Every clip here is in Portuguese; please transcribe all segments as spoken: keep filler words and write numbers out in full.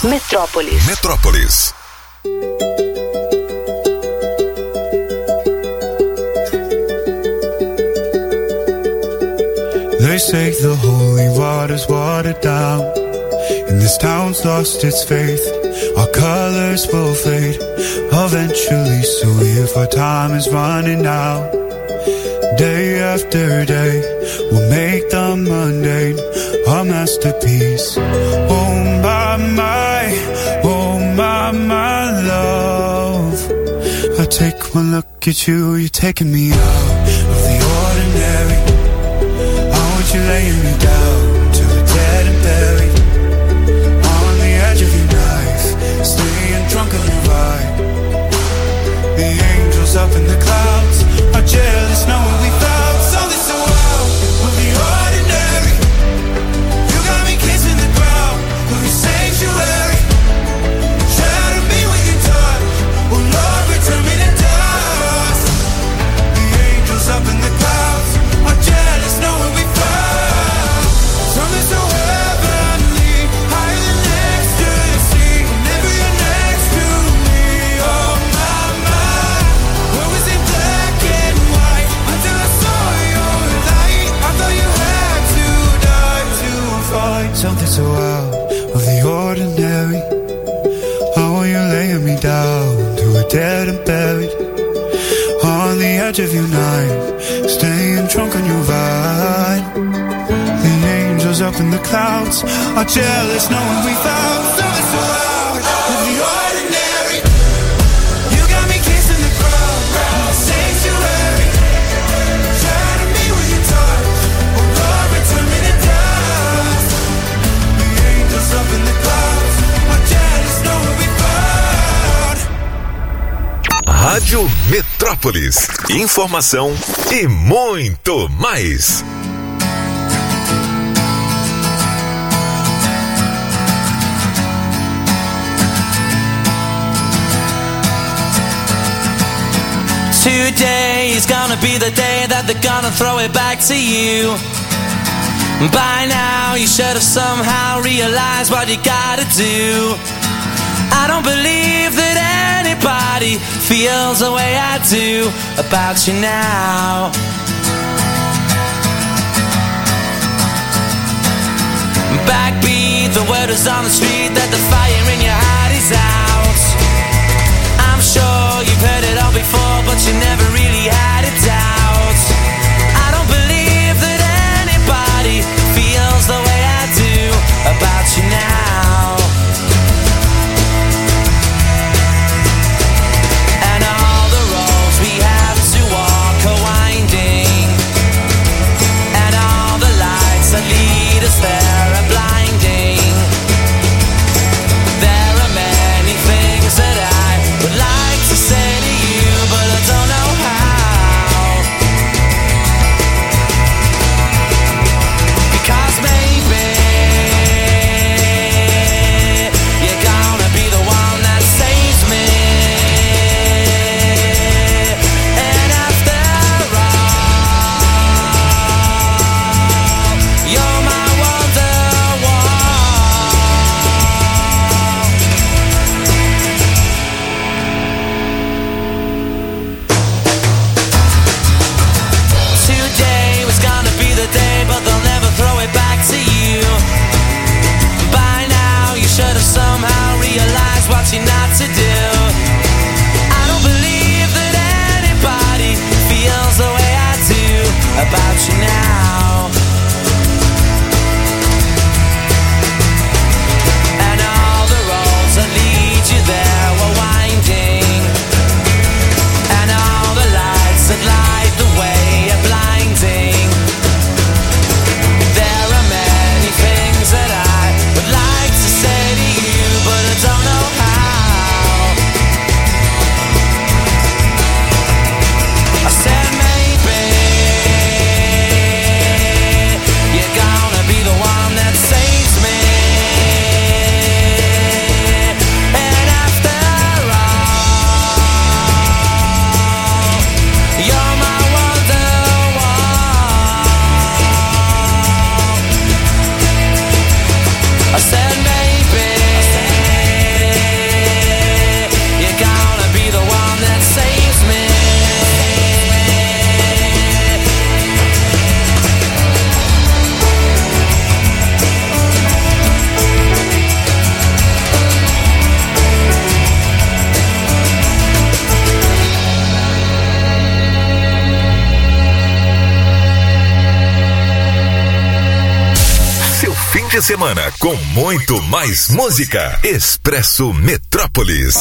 Metrópolis. Metrópolis. They say the holy water's watered down, and this town's lost its faith. Our colors will fade eventually, so if our time is running out, day after day, we'll make the mundane our masterpiece. Oh my, my, oh my, my love, I take one look at you, you're taking me out of the ordinary. You're laying me down to the dead and buried, on the edge of your knife, staying drunk on your ride. The angels up in the clouds are jealous knowing we found something so wild of the ordinary. You got me kissing the ground of your sanctuary. Shadow me with your touch, oh Lord, return me to dust. The angels up in the clouds are jealous knowing we found something so heavenly, higher than ecstasy. Whenever you're next to me, oh my, my. What was in black and white until I saw your light? I thought you had to die to find something so out of the ordinary. How are you laying me down to a dead and buried, on the edge of your night, staying drunk on your ride. Up in the clouds are jealous knowing we found something so out of the ordinary. You got me kissing the ground, ground sanctuary. Shadow me with your touch, oh Lord, return me to dust. The angels up in the clouds are jealous knowing we found. Rádio Metrópolis, informação e muito mais. Today is gonna be the day that they're gonna throw it back to you. By now you should have somehow realized what you gotta do. I don't believe that anybody feels the way I do about you now. Backbeat, the word is on the street that the fire in your heart is out. I'm sure you've heard it all before, but you never really had a doubt. I don't believe that anybody feels the way I do about you now. And all the roads we have to walk are winding, and all the lights that lead us there are blinding. There are many things that I would like to say to you, but I don't know how. de semana com muito mais música. Expresso Metrópolis.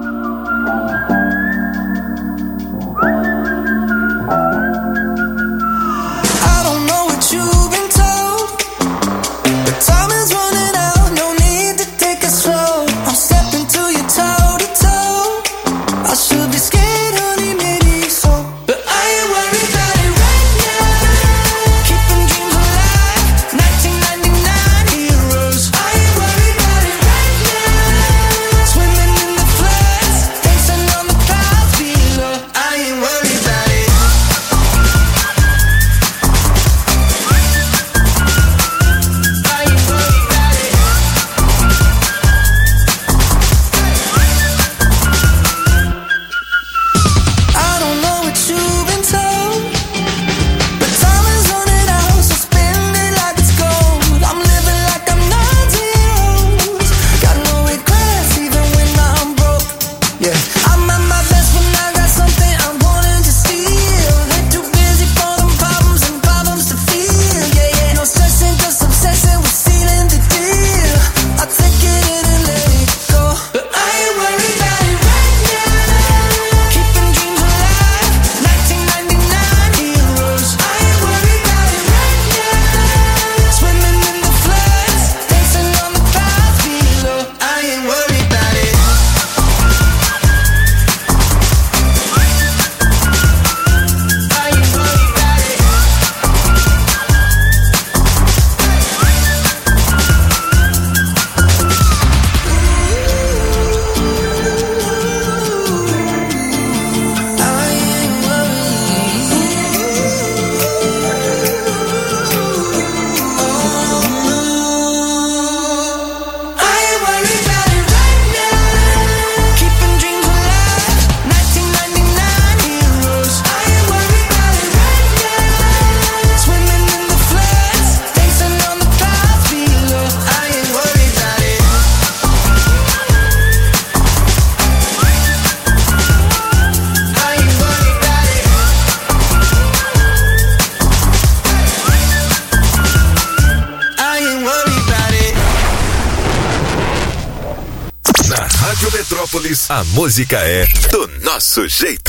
A música é do nosso jeito.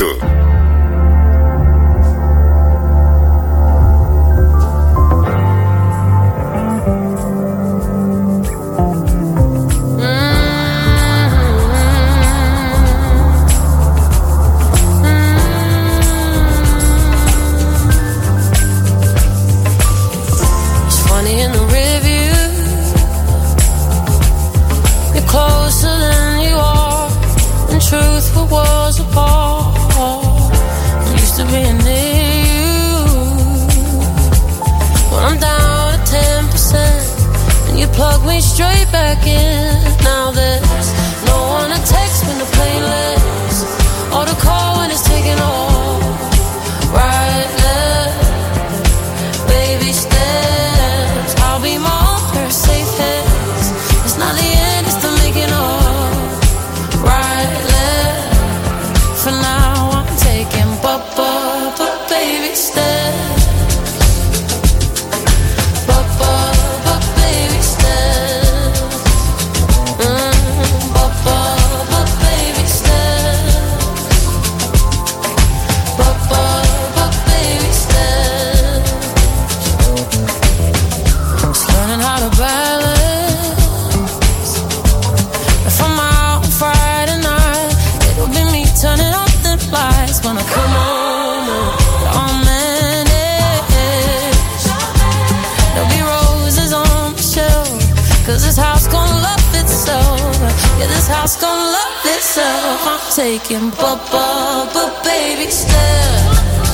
Taking Bubba, but baby still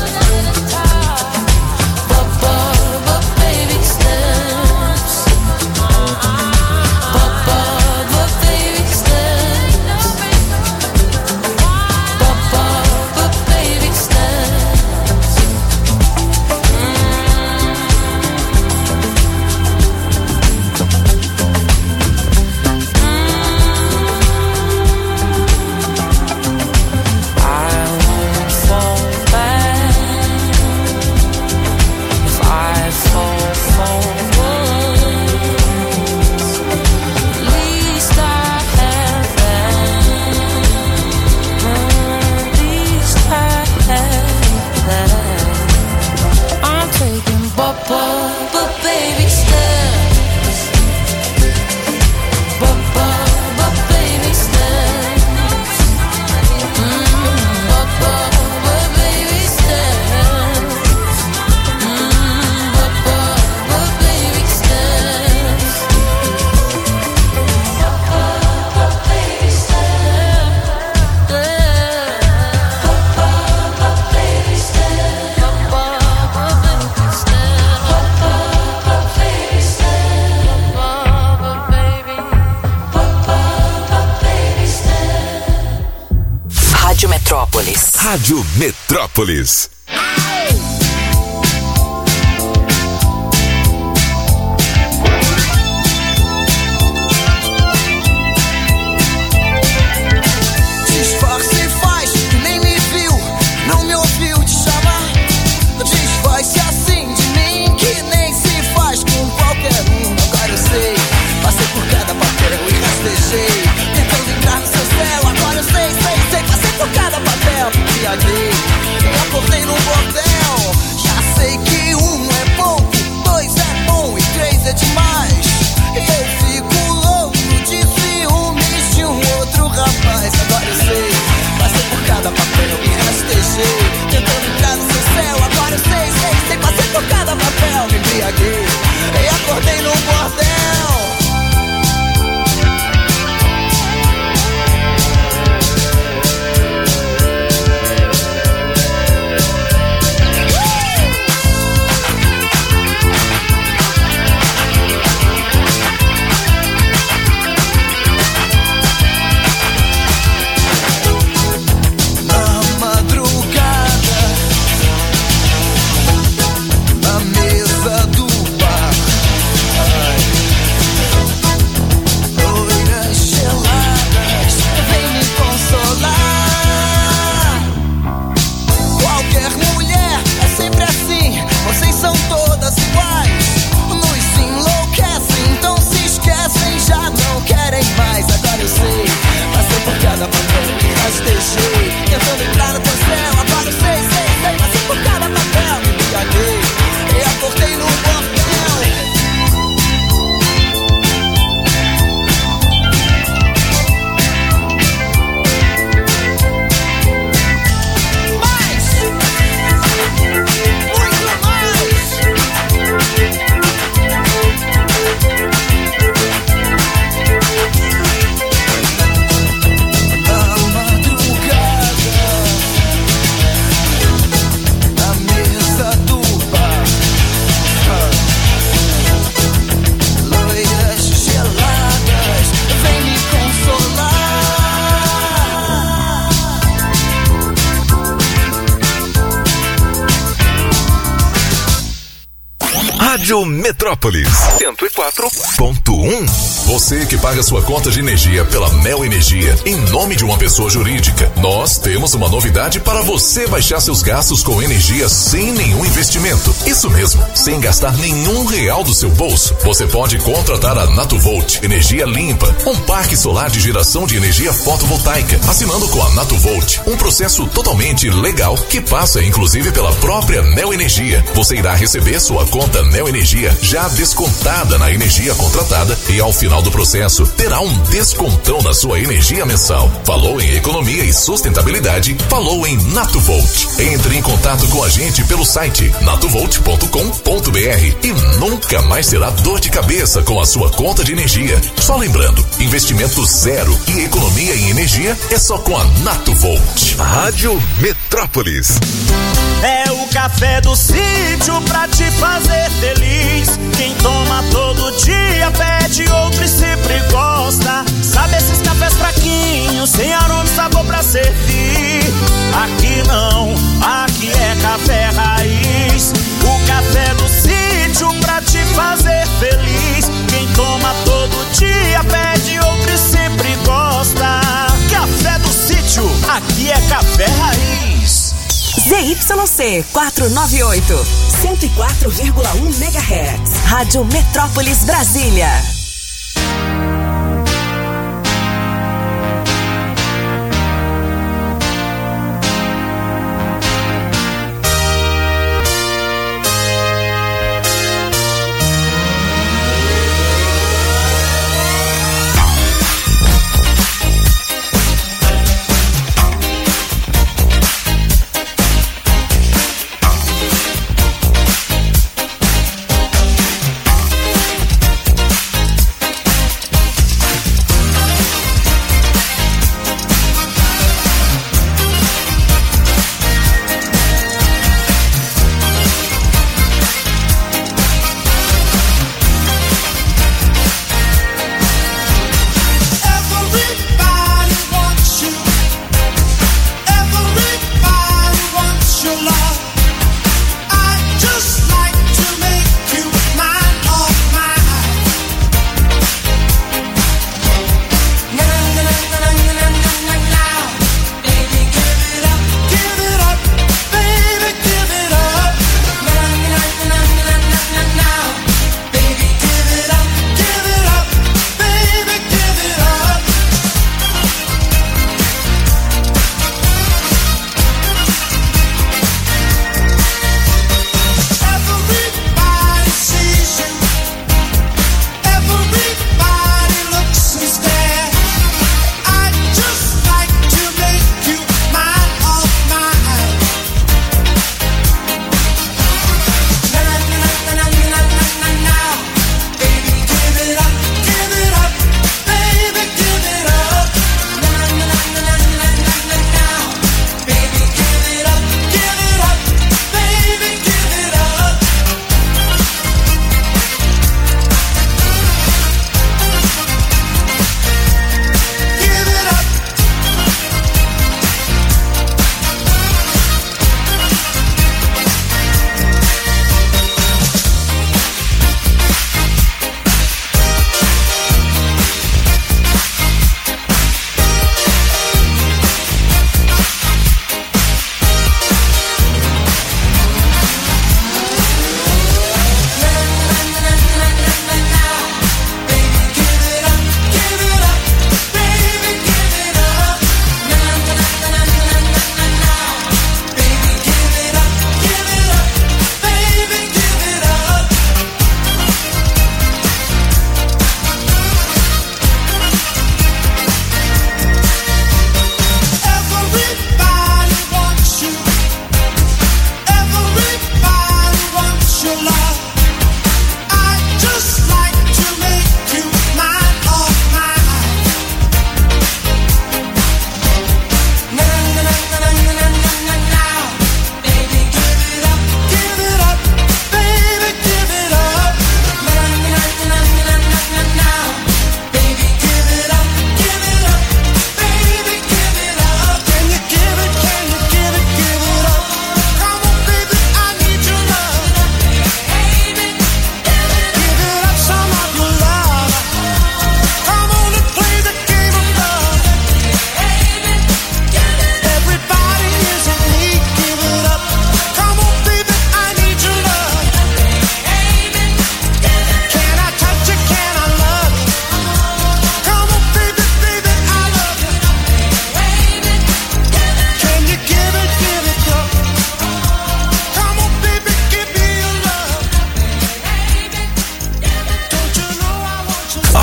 Bubba, but baby steps Bubba, but baby steps Bubba, but baby steps I won't fall back. Rádio Metrópolis. Disfarce faz que nem me viu, não me ouviu te chamar. Desfaz-se assim de mim que nem se faz com qualquer um. Agora eu sei, passei por cada papel e rastejei, tentando entrar no seu céu. Agora eu sei, sei, sei, passei por cada papel, me embriaguei e acordei num bordel. Já sei que um é pouco, dois é bom e três é demais. E eu fico louco de ciúmes de um outro rapaz. Agora eu sei, passei por cada papel e rastejei, tentando entrar no seu céu. Agora eu sei, sei, sei, passei por cada papel, me embriaguei e acordei num bordel. Tentando entrar no teu céu, agora eu sei, sei, sei, passei por cada papel, me embriaguei e acordei num bordel. Mais! Muito mais! Rádio Metrópolis cento e quatro ponto um. Você que paga sua conta de energia pela Mel Energia em nome de uma pessoa jurídica, nós temos uma novidade para você baixar seus gastos com energia sem nenhum investimento. Isso mesmo, sem gastar nenhum real do seu bolso. Você pode contratar a Natuvolt Energia Limpa, um parque solar de geração de energia fotovoltaica, assinando com a Natuvolt, um processo totalmente legal que passa inclusive pela própria Mel Energia. Você irá receber sua conta Mel Energia já descontada na energia contratada e ao final do processo terá um descontão na sua energia mensal. Falou em economia e sustentabilidade, falou em Natuvolt. Entre em contato com a gente pelo site natuvolt ponto com ponto br e nunca mais terá dor de cabeça com a sua conta de energia. Só lembrando, investimento zero e economia em energia é só com a Natuvolt. Rádio Metrópolis. É o café do sítio pra te fazer feliz. Quem toma todo dia pede outro e sempre gosta. Sabe esses cafés fraquinhos, sem aroma e sabor pra servir? Aqui não, aqui é café raiz. O café do sítio pra te fazer feliz. Quem toma todo dia pede outro e sempre gosta. Café do sítio, aqui é café raiz. Z Y C quatrocentos e noventa e oito, cento e quatro vírgula um megahertz. Rádio Metrópolis Brasília.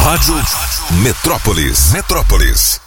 Rádio Metrópolis. Metrópolis.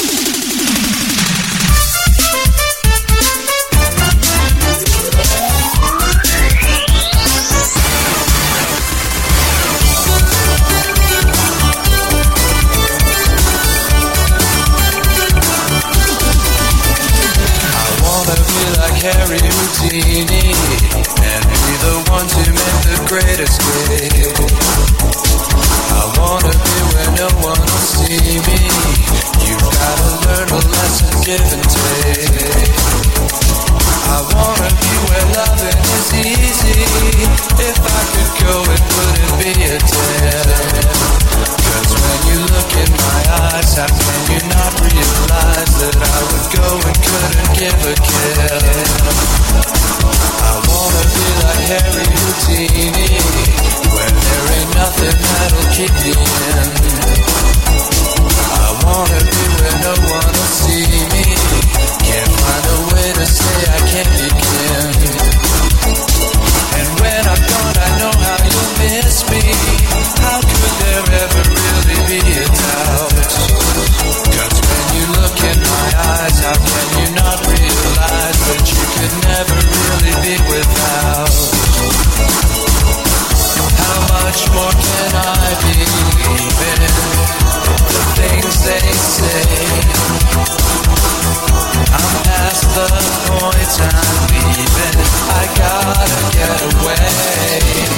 Harry Houdini and be the one to make the great escape. I wanna be where no one will see me. You gotta learn a lesson, give and take. I wanna be where loving is easy. If I could go, it wouldn't be a test. Cause when you look in my eyes, how can you not realize that I would go and couldn't give a care? I wanna be like Harry Houdini, where there ain't nothing that'll keep me in. I wanna be where no one will see me. Can't find a way to say I can't begin. And when I'm gone, I know how you'll miss me. How could there ever really be a doubt? Cause when you look in my eyes, how can you not realize that you could never really be without? How much more can I believe in the things they say? I'm past the point I'm leaving. I gotta get away.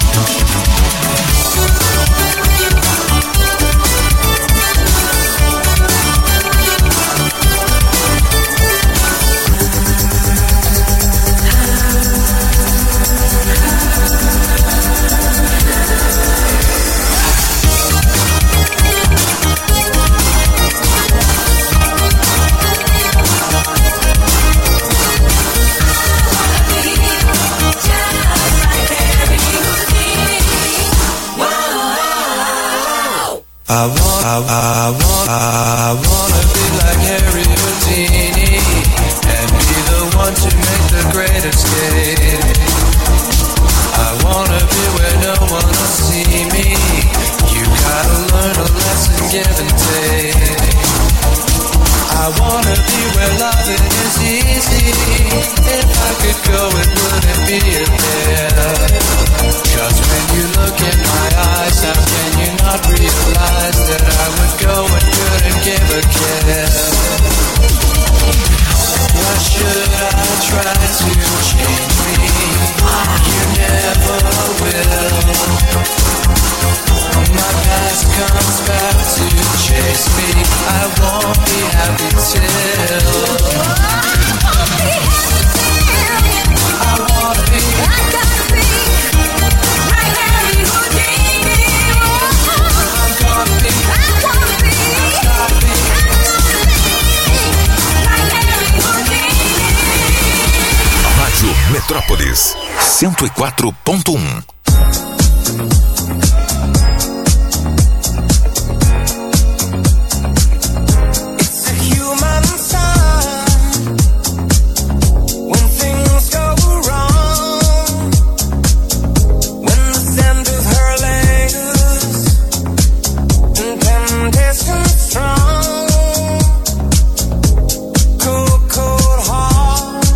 I want, I, I want, I wanna be like Harry Houdini and be the one to make the great escape. I wanna be where no one will see me. You gotta learn a lesson, give and take. I wanna be where loving is easy. If I could go, it wouldn't be a there. Cause when you look in my eyes, how can you not realize that I would go and couldn't give a care? Why should I try to change me? You never will. My past comes back to chase me. I won't be happy till I wanna be, I gotta be right Harry Houdini. I'm gonna be, I wanna be, I gotta be, I'm gonna be right Harry Houdini. Rádio Metrópolis cento e quatro ponto um.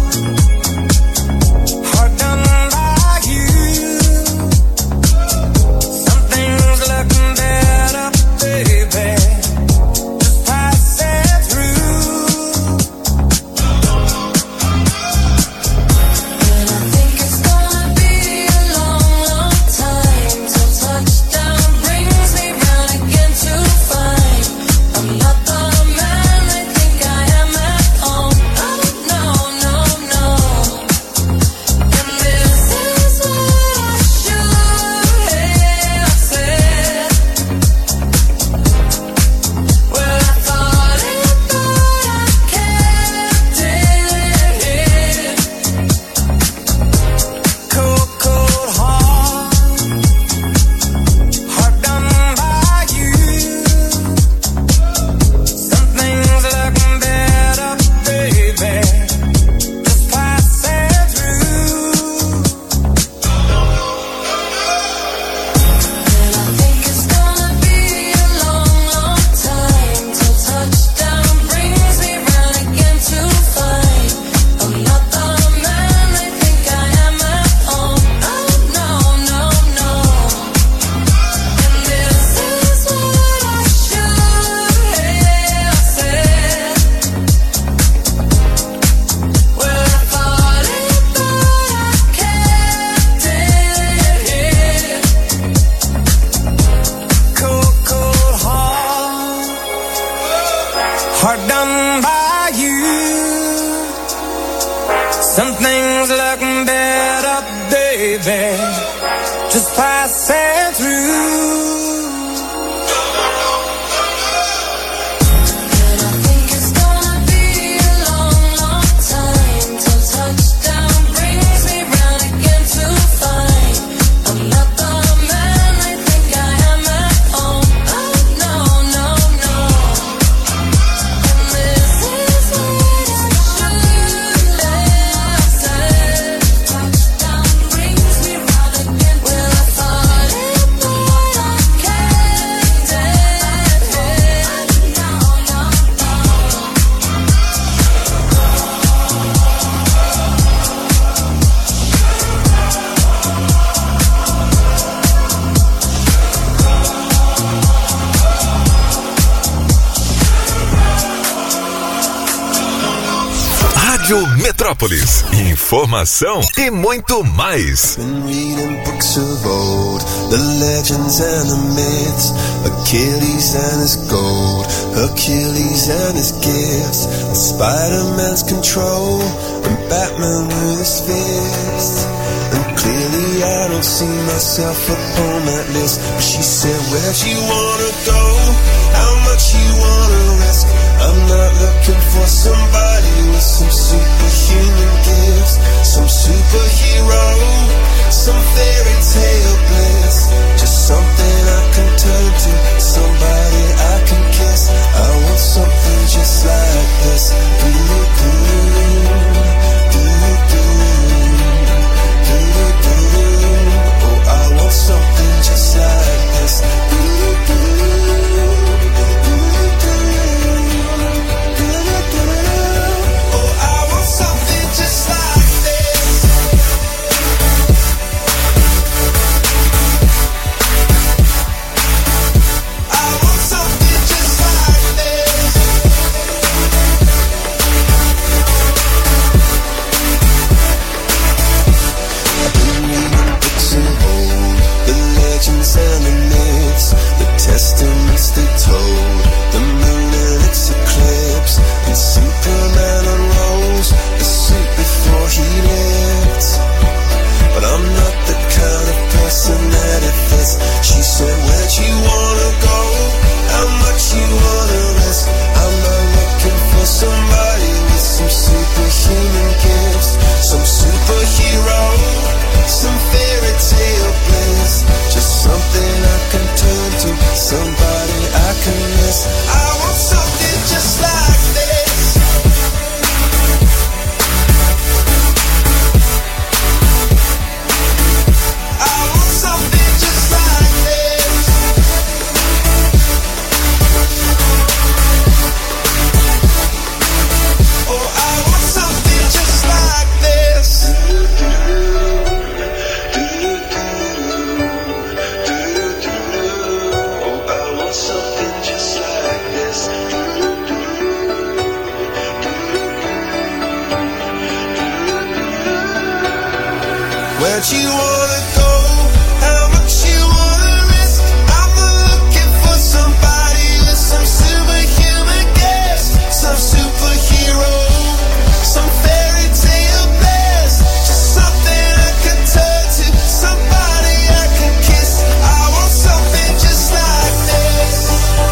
Heart done by you. baby, just passing through. Metrópolis, informação e muito mais. Been reading books of old, the legends and the myths, Achilles and his gold, Hercules and his gifts, and Spider-Man's control, and Batman with his fists. And clearly I don't see myself upon that list. But she said, where'd you wanna go? How much you wanna risk? I'm not looking for somebody with some superhuman gifts, some superhero, some fairy tale bliss. Just something I can turn to, somebody I can kiss. I want something just like this. Oh, I want something just like this. And the myths, the testaments they told, the moon and its eclipse, and Superman unrolls the suit before he lived. But I'm not the kind of person that it fits. She said, where'd you wanna go? How much you wanna risk? I'm not looking for somebody with some superhuman gifts, some superhero, some fairy tale bliss. Just something I can turn to, somebody I can miss. I want something just like this. I want something just like this. Oh, I want something just like this. Where'd you wanna go? How much you wanna risk? I'm looking for somebody with some superhuman gifts, some superhero, some fairy tale bliss. Just something I can turn to, somebody I can kiss. I want something just like this.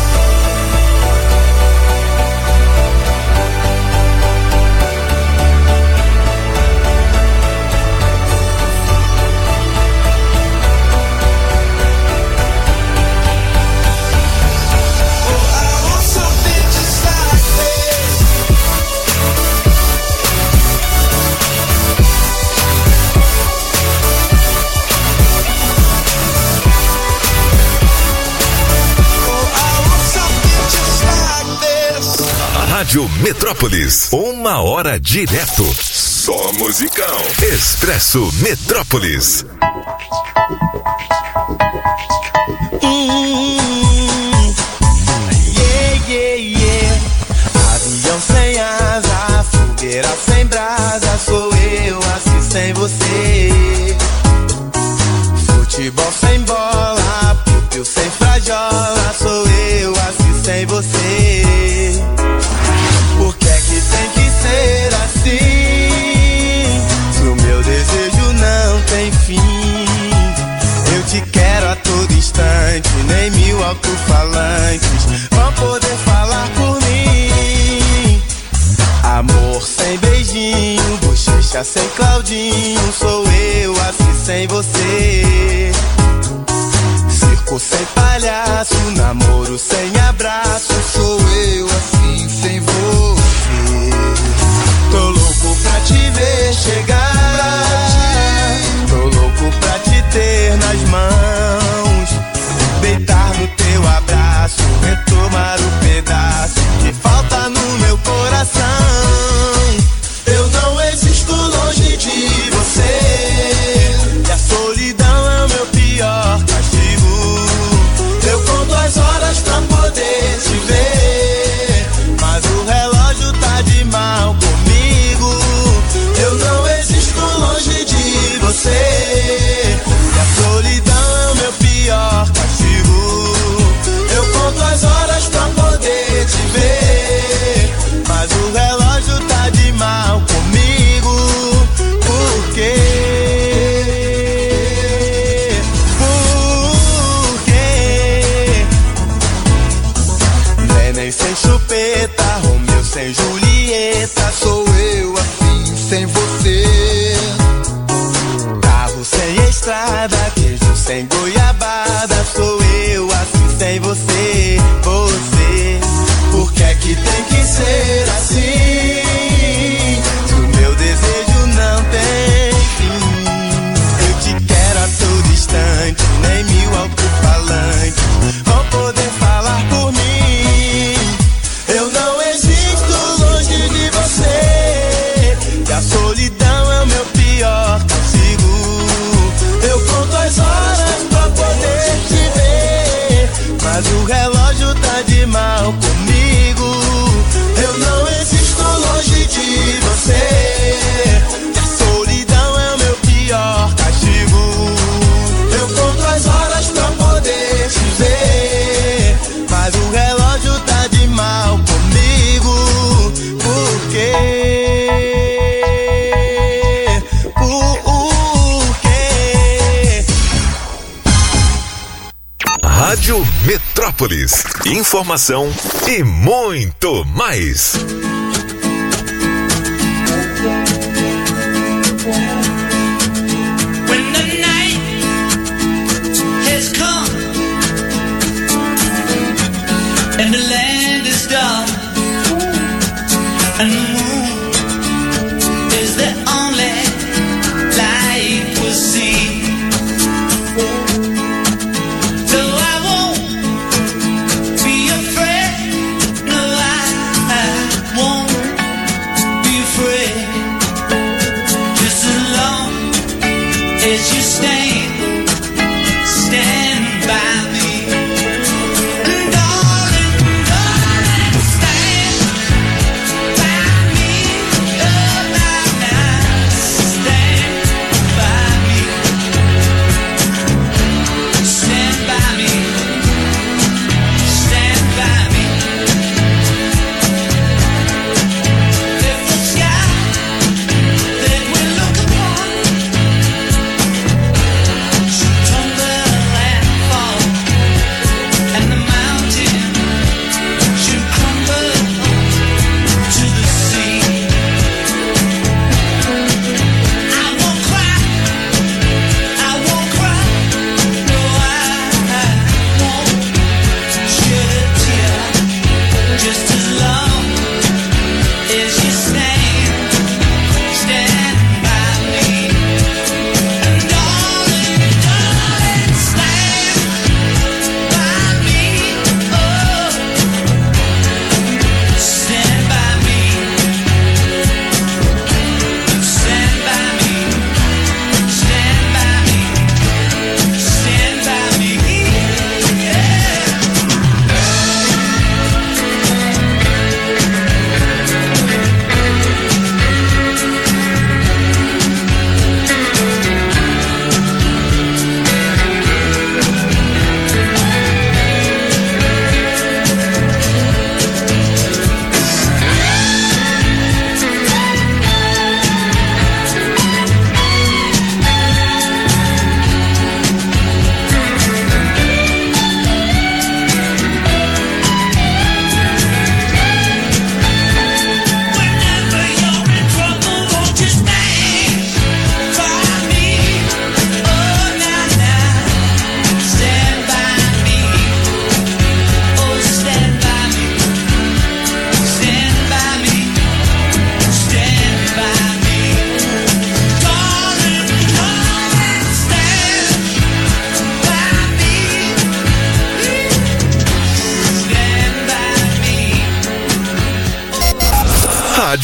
Rádio Metrópolis, uma hora direto. Só musicão. Expresso Metrópolis. Hum, yeah, yeah, yeah. Avião sem asa, fogueira sem brasa, sou eu assim sem você. Futebol sem bola, piu-piu sem frajola, sou eu assim sem você. Por que é que tem que ser assim? Se o meu desejo não tem fim. sem você. Circo sem palhaço, namoro sem abraço. Sou eu assim sem você. Tô louco pra te ver chegar, tô louco pra te ter nas mãos, deitar no teu abraço, retomar o pedaço que falta no meu coração. Eu não existo longe de você, e a solidão é o meu pior castigo. Eu conto as horas pra poder te ver, mas o relógio tá de mal comigo. Eu não existo longe de você, e a solidão é o meu pior castigo. Eu conto as horas pra poder te ver, mas o relógio tá de mal comigo. Por quê? Por quê? Neném sem chupeta, Romeu sem Julieta. Sou eu assim sem você. Carro sem estrada, queijo sem goiabada. Sou eu assim sem você. Você, por que é que tem que ser assim? Se o meu desejo não tem fim. Eu te quero a todo instante, nem mil alto-falantes vão poder falar por mim. Eu não existo longe de você, e a solidão é o meu pior castigo. Eu conto as horas pra poder te ver, mas o relógio tá de mal comigo. Eu não existo longe de você, e a solidão é o meu pior castigo. Eu conto as horas pra poder te ver, mas o relógio tá de mal comigo. Por quê? Por quê? Rádio Metrópolis. Informação e muito mais. When the night has come and the land is dark and the moon is the only light we'll see. So I won't be afraid, no I, I won't be afraid, just as long as you stand, stand by me. And darling, darling, stand by me. Oh, now, now, stand by me. Stand by me. Stand by me. If the sky that we look upon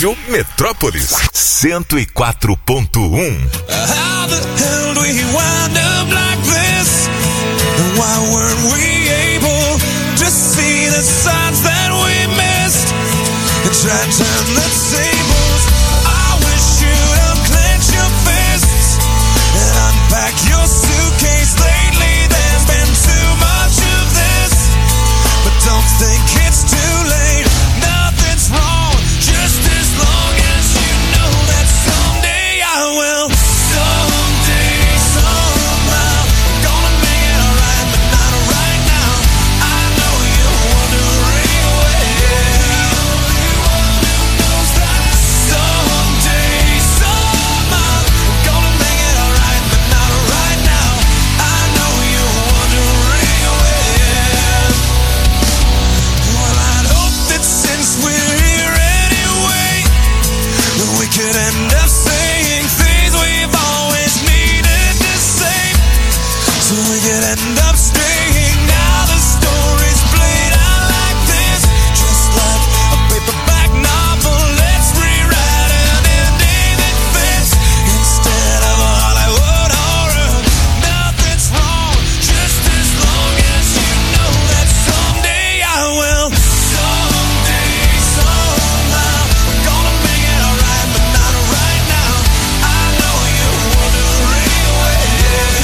Rádio Metrópolis cento e quatro ponto um. How the hell do we wind up like this? And why weren't we able to see the signs that we missed? And try to turn the tables. I wish you'd unclench your fists and unpack your suitcase. Lately there's been too much of this, but don't think it's too late. Nothing's wrong, just as long as you know that someday I will. Someday, somehow, I'm gonna make it alright, but not right now. I know you're wondering where. Knows that someday, somehow, I'm gonna make it alright, but not right now. I know you're wondering where. Well, I'd hope that since we're here anyway, that we could end up saying things we've always needed to say, so we could end up staying. Now the story's played out like this, just like a paperback novel. Let's rewrite an ending that fits instead of a Hollywood horror. Nothing's wrong, just as long as you know that someday I will. Someday, somehow, I'm gonna make it alright, but not right now. I know you're wondering where.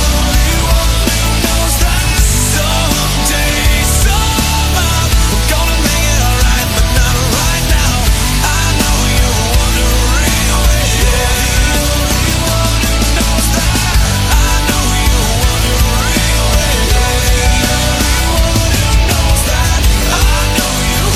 Knows that someday, somehow, I'm gonna make it alright, but not right now. I know you're wondering where. Knows that I know you're wondering where. Knows that I know you're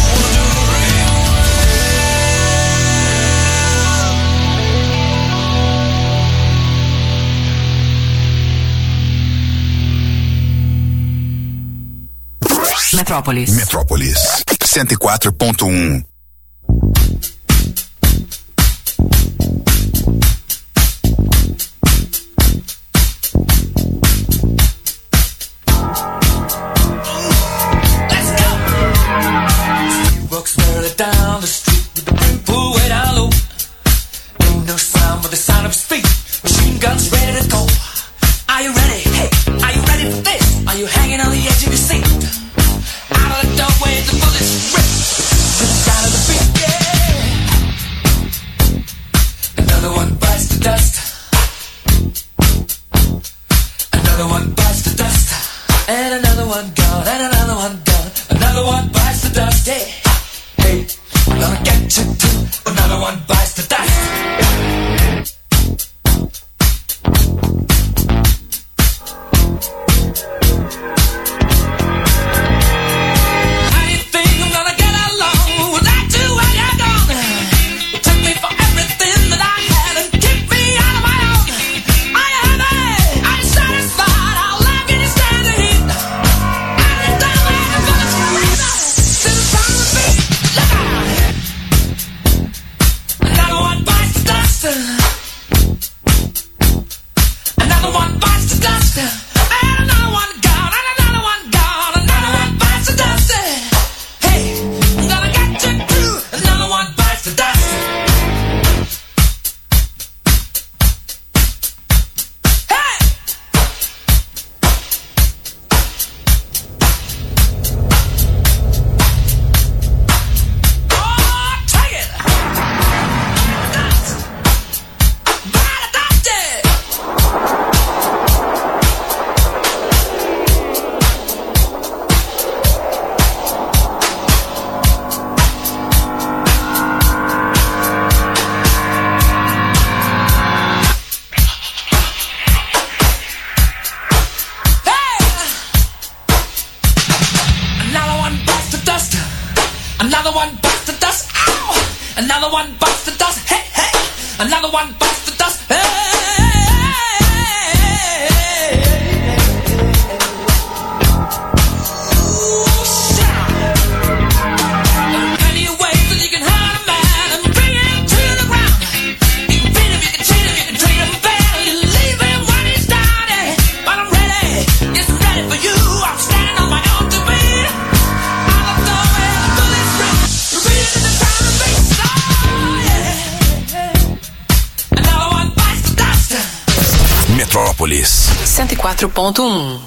Metrópolis. Metrópolis cento e quatro ponto um. Walks merrily down the street with the brim pulled way down low. Ain't no sound but the sound of his feet. Machine guns ready to go. Are you ready? Hey, are you ready for this? Are you hanging on the edge of your seat? Out of the doorway, the bullets rip to the sound of the beat. Yeah. Another one bites the dust. Another one bites the dust. And another one gone. And another one gone. Another one bites the dust. Yeah. Hey, I'm gonna get you too. Another one bites the dust. How you think I'm gonna get along without you when you're gone? You took me for everything that I had and kicked me out of my own. Are you happy? Are you satisfied? How long can you stand the heat? Are you done with the bullets breathe out to the sound of the beat? Look out! Another one bites the dust. Another one bites the dust. And another one gone. And another one gone. Another one bites the dust. Hey, I'm gonna get you too. Another one bites the dust. Hey! Oh, take it! Dust! By the dust, yeah! Hey! Another one bites the dust. Another one bites the dust. Ow! Another one bites the dust. Hey, hey! Another one bites the dust. Hey! Ooh, shit! There are plenty of ways that you can hurt a man and bring him to the ground. You can beat him, you can cheat him, you can treat him bad, you leave him when he's down. Yeah. But I'm ready, yes, I'm ready for you. I'm standing on my own two feet. Out of the way, the bullets rip, reach to the sound of bass. Oh, yeah. Metrópolis. cento e quatro ponto um.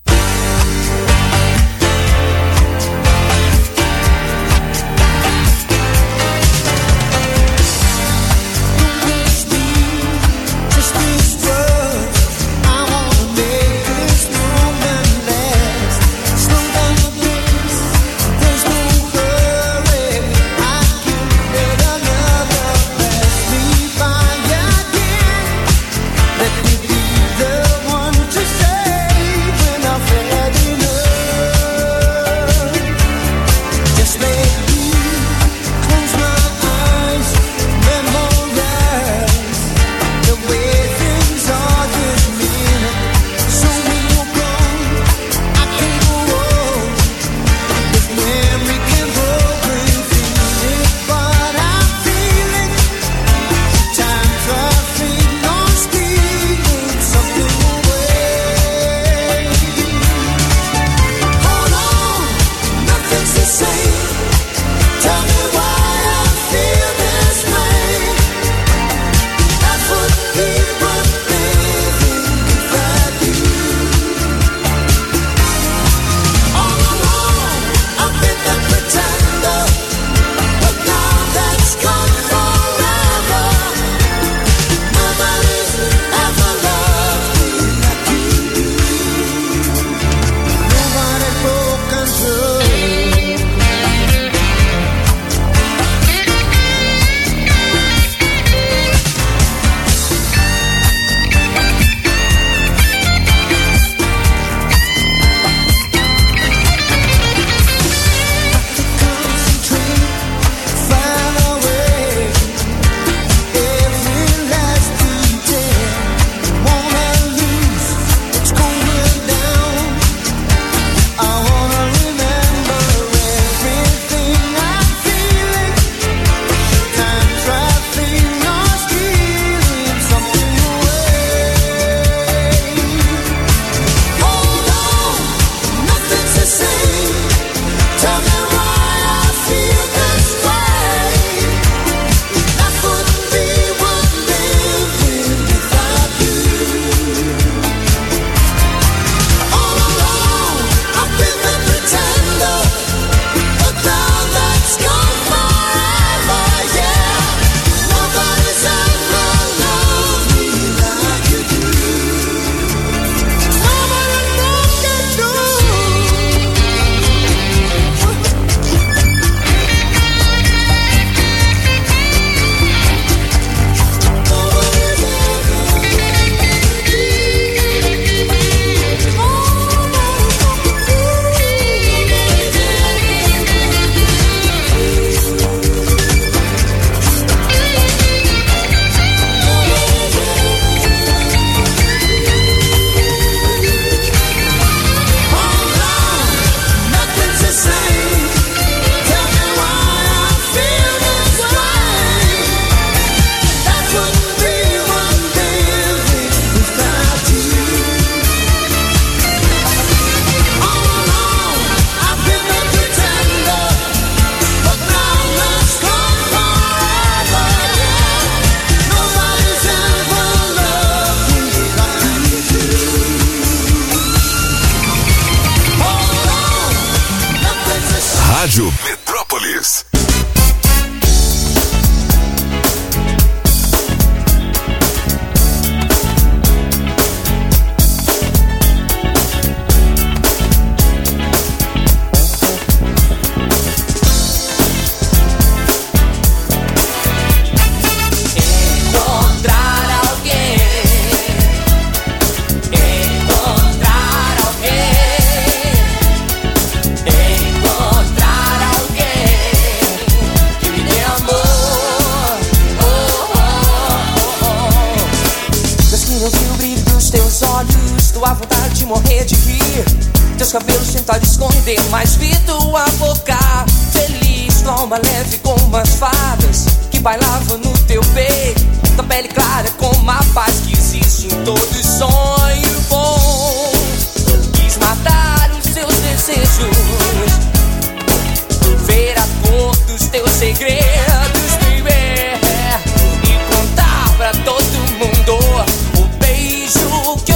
Rádio Metrópolis. Teus cabelos tentaram esconder, mas vi tua boca feliz, calma, leve como as fadas que bailavam no teu peito. Tua pele clara como a paz que existe em todo sonho bom. Quis matar os seus desejos, ver a cor dos teus segredos, baby, e contar pra todo mundo o beijo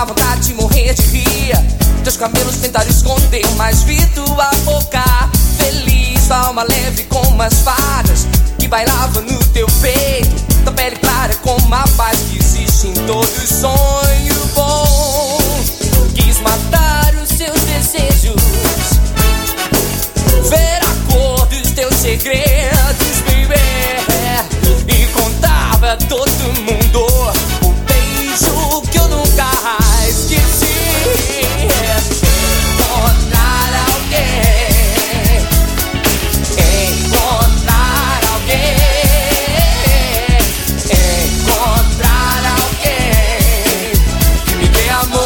uma vontade de morrer de rir. Teus cabelos tentaram esconder, mas vi tua boca feliz, tua alma leve como as fadas que bailava no teu peito. Tua pele clara como a paz que existe em todo sonho bom. Quis matar os seus desejos, ver a cor dos teus segredos, baby, e contava a todo mundo o beijo que eu nunca esqueci. Encontrar alguém, encontrar alguém, encontrar alguém que me dê amor.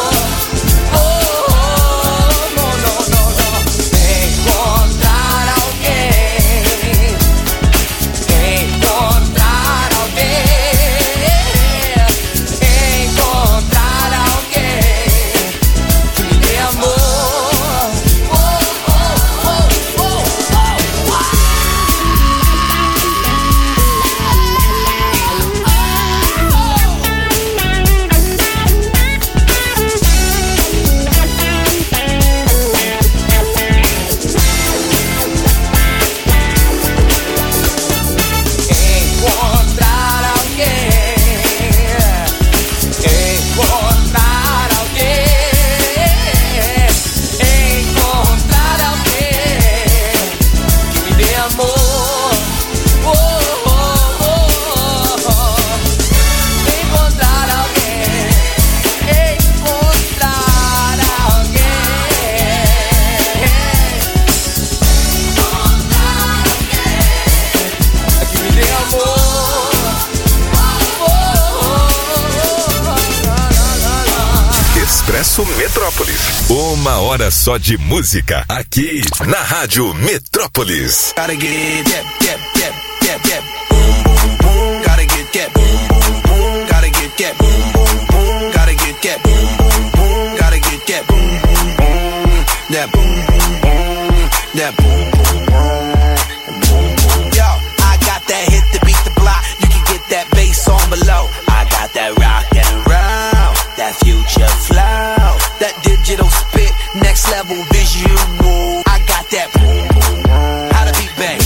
Expresso Metrópolis. Uma hora só de música aqui na Rádio Metrópolis. Gotta get it, yep, yep, yep, yep, yep. Boom, boom, boom. Gotta get that boom, boom, boom. Gotta get that boom, boom, boom. Gotta get that boom, boom, boom. Gotta get that boom, boom, boom. That boom, boom, boom. That boom, boom, boom. Boom, boom. Yo, I got that hit to beat the block. You can get that bass on below. I got that rock and roll, that future flow, that digital spit, next level visual. I got that boom, boom, boom. How to beat bang.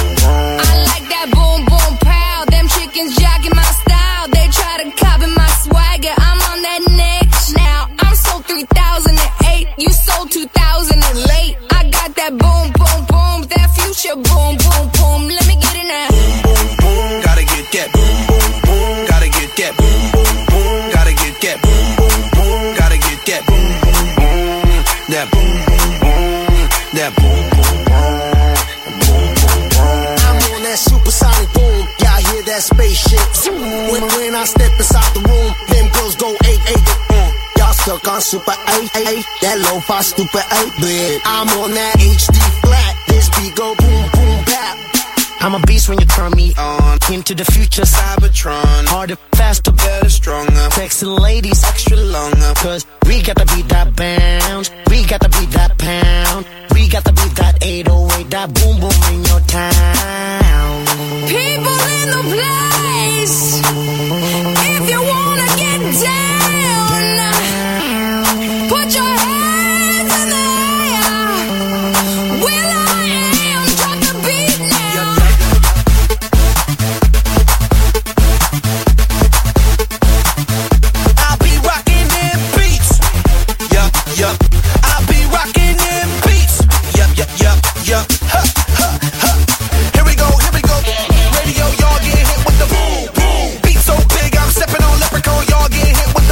I like that boom, boom, pow. Them chickens jacking my style. They try to copy my swagger. I'm on that next now. I'm sold three thousand eight. You sold two thousand late. I got that boom, boom, boom. That future boom, boom, boom. Let me get it now. Boom, boom, boom. Gotta get that boom, boom, boom. Gotta get that boom, boom, boom. Gotta get that boom, boom, boom. Gotta get that boom, boom, boom. That boom, boom, boom. That boom, boom, boom. Boom, boom, boom. I'm on that supersonic boom. Y'all hear that spaceship? When, when I step inside the room, them girls go eight eight. Mm. Y'all stuck on super eight eight. That lo-fi stupid eight bit. I'm on that H D flat. This beat go boom boom bap. I'm a beast when you turn me on. Into the future, Cybertron. Harder, faster, better, stronger. Sexy ladies, extra longer. Cause we got to beat that bounce. We got to beat that pound. We got to beat that eight oh eight. That boom boom in your town. People in the place. If you wanna get down, put your hands in the air. Will I am, drop the beat now. I'll be rocking them beats. Yup, yup. I'll be rocking them beats. Yup, yup, yup, yup. Huh, huh, huh. Here we go, here we go. Radio, y'all get hit with the boom, boom. Beat so big, I'm stepping on leprechaun. Y'all get hit with the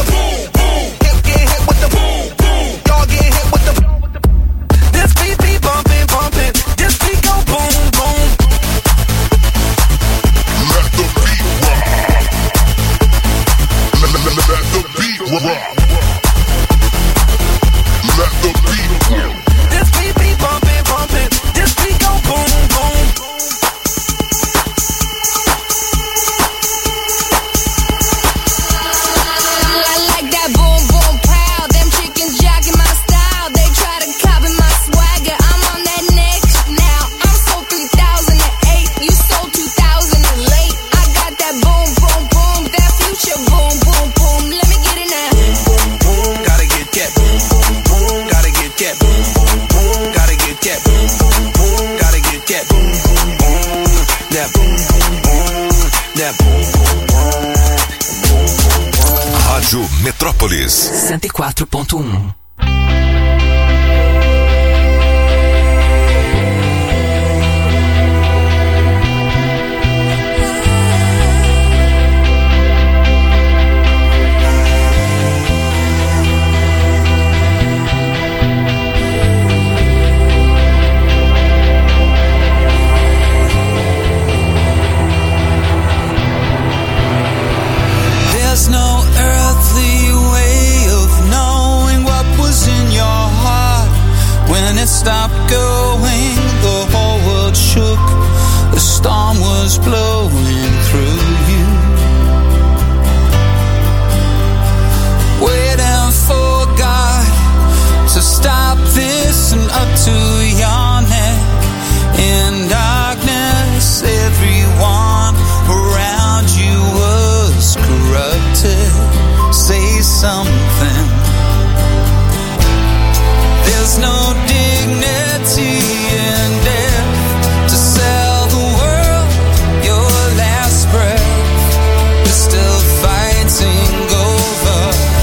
that boom boom boom, that boom boom boom, boom boom boom. Rádio Metrópolis cento e quatro ponto um. There's no earthly way of knowing what was in your heart. When it stopped going, the whole world shook. The storm was blowing through you. Waiting for God to stop this and up to your neck. In darkness, everyone around you was corrupted. Say something. There's no dignity in death to sell the world your last breath. We're still fighting over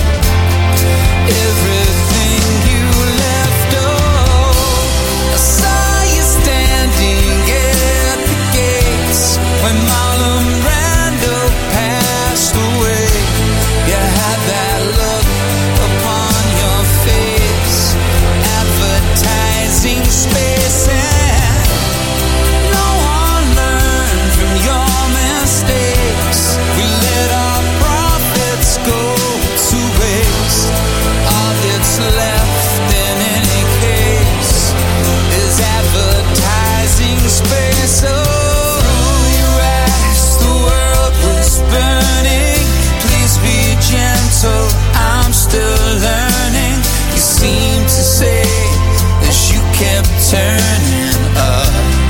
everything you left. Oh, I saw you standing at the gates when Marlon Brando passed away. You had that look upon your face, advertising space, and no one learned from your mistakes. We let our profits go to waste. All that's left in any case is advertising space. Oh, you asked, the world was burning. Please be gentle, I'm still learning. You seem to say as you kept turning up.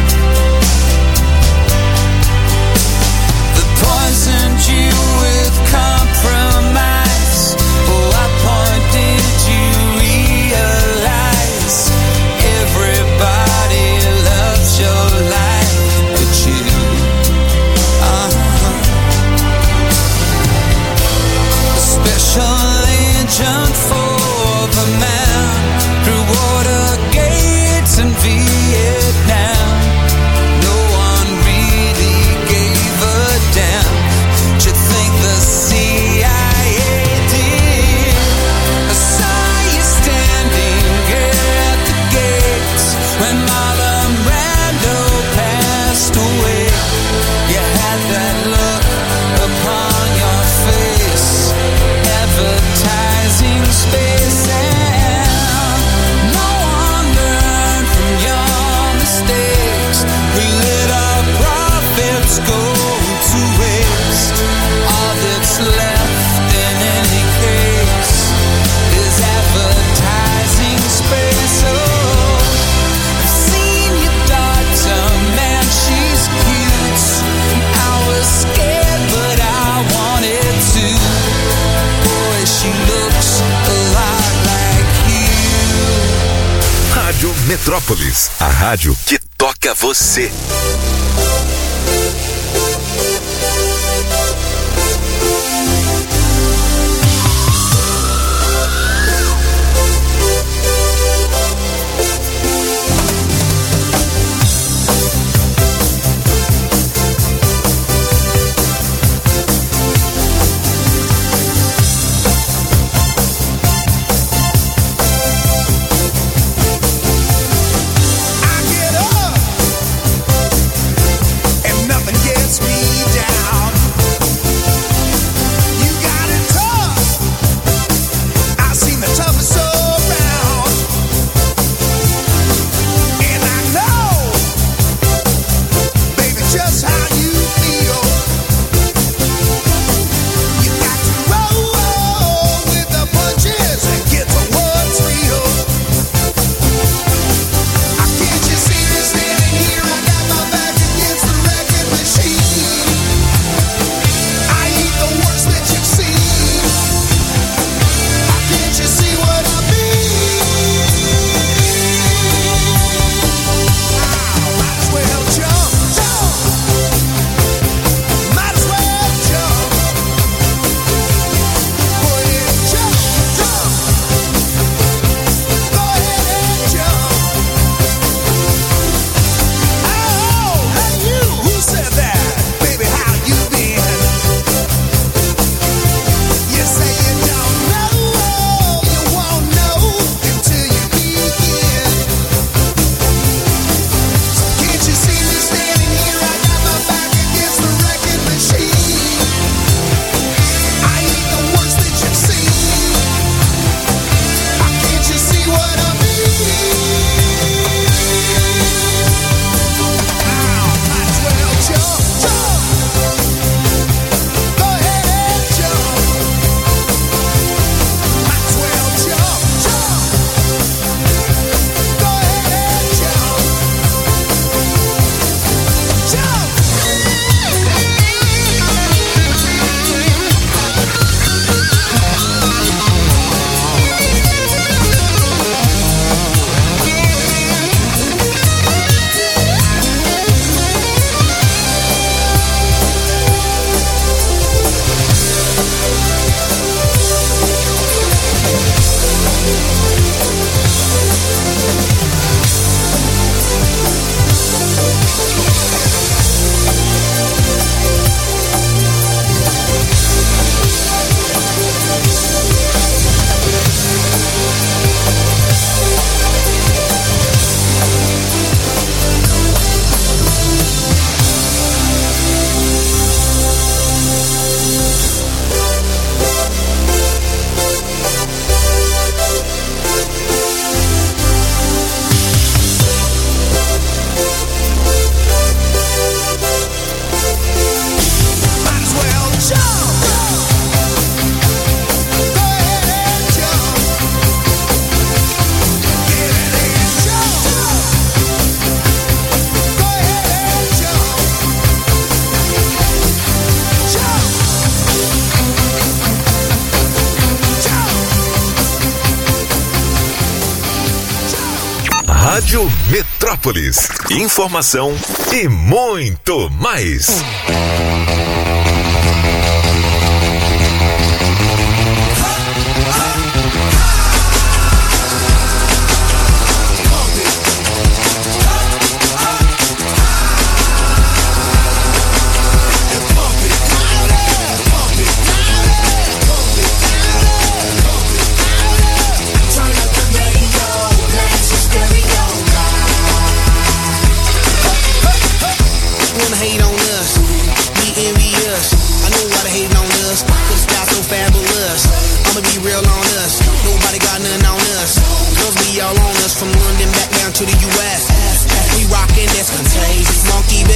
They poisoned you with compromise. Oh, what point did you realize? Everybody loves your life but you. Uh-huh. A special agent for the man through water gates in Vietnam. No one really gave a damn. Do you think the C I A did? I saw you standing at the gates when Marlon Brando passed away. You had that look upon your face, advertising space, and no one learned from your mistakes. We let our profits go to waste. All that's left in any case is advertising space. Oh, I've seen your daughter, man, she's cute. I was scared, but I wanted to. Boy, she looks a lot like you. Rádio Metrópolis, a rádio que toca você. I get up Rádio Metrópolis. Informação e muito mais. From London back down to the U S We rockin' this contagious. Monkey